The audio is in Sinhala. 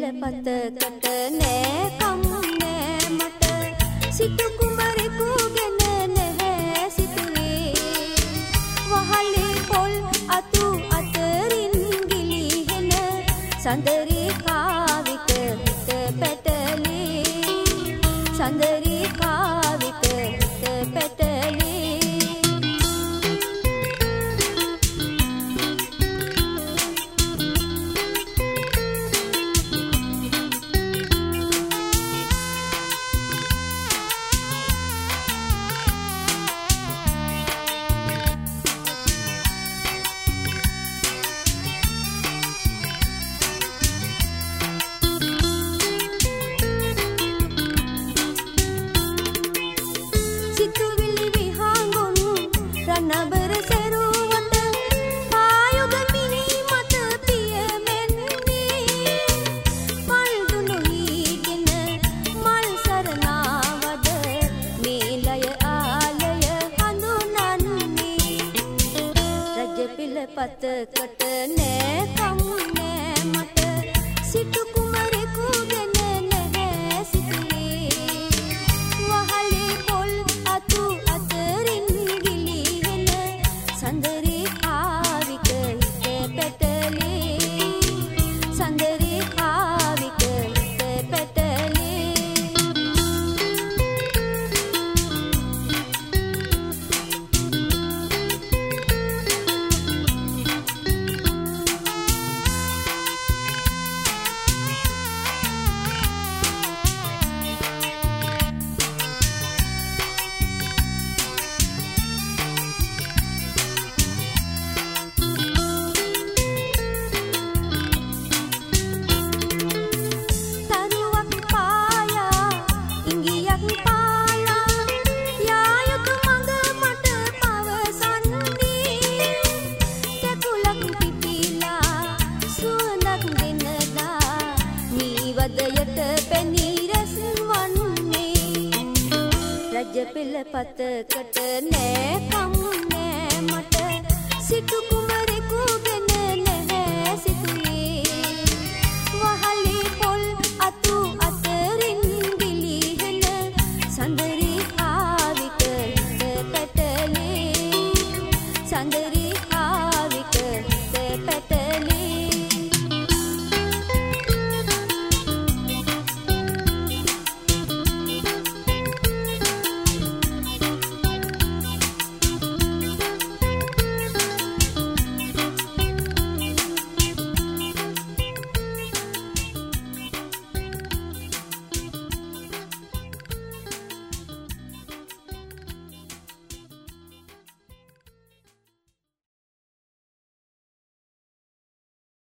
පතකට නෑ කම් නෑ මට සිටු කුමරෙකු ගැන නැහැ සිතුවේ වහලේ පොල් අතු අතරින් ගිලිහෙන සඳරී කාවිත හිත පැටලේ සඳරී කාවිත හිත පැටලේ පතකට නෑ කම් නෑ මට සිටු කුමරෙකු ගැන නැහැ සිතුවේ වහලේ පොල් අතු අතරින් ගිලිහෙන සඳරී කාවික හිත පැටලේ සඳරී කාවික හිත පැටලේ පතකට නෑ කම් නෑ මට සිටු කුමරෙකු ගැන නැහැ සිතුවේ වහල්